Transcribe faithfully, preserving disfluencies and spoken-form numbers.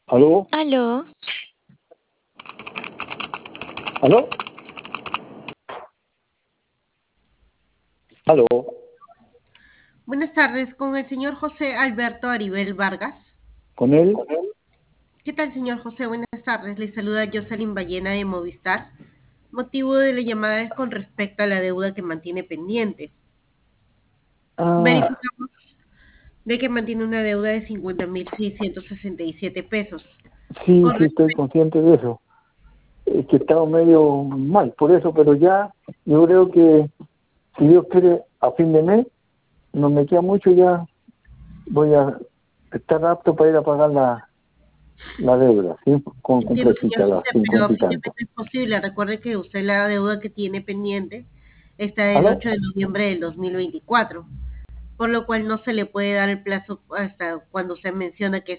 ¿Aló? Aló, ¿Aló? ¿Aló? Buenas tardes, con el señor José Alberto Aribel Vargas. ¿Con él? ¿Qué tal, señor José? Buenas tardes. Le saluda Jocelyn Ballena de Movistar. Motivo de la llamada es con respecto a la deuda que mantiene pendiente. Ah, Verificamos de que mantiene una deuda de cincuenta mil seiscientos sesenta y siete pesos. sí, Con sí, estoy respecto, consciente de eso. Es que he estado medio mal por eso, pero ya yo creo que si Dios quiere, a fin de mes, no me queda mucho, ya voy a estar apto para ir a pagar la, la deuda, ¿sí? Con entiendo, completita, señor las José, pero a cincuenta y fin de mes tanto. no es posible. Recuerde que usted la deuda que tiene pendiente está del ¿Aló? ocho de noviembre del dos mil veinticuatro, por lo cual no se le puede dar el plazo hasta cuando usted menciona que